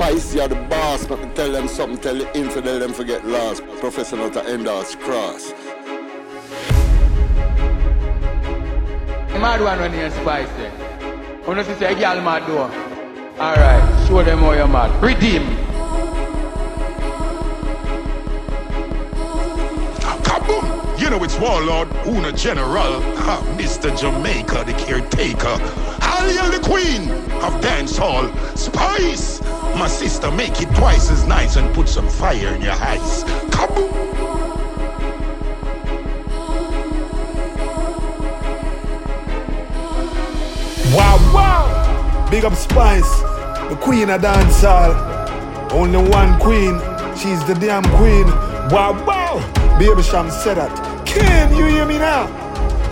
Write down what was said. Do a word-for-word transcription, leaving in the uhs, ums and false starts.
Spice, you're the boss. But me tell them something, tell the infidel them forget lost. Professor not to end us cross. Mad one when you're Spice there. When you say a girl mad door. Alright, show them how you're mad. Redeem. Kaboom! You know it's Warlord, Una General, ha, Mister Jamaica, the caretaker. Hail the Queen of Dancehall, Spice! My sister, make it twice as nice and put some fire in your eyes. Kaboom! Wow, wow! Big up Spice, the queen of dancehall. Only one queen, she's the damn queen. Wow, wow! Baby Sham said that. Can you hear me now?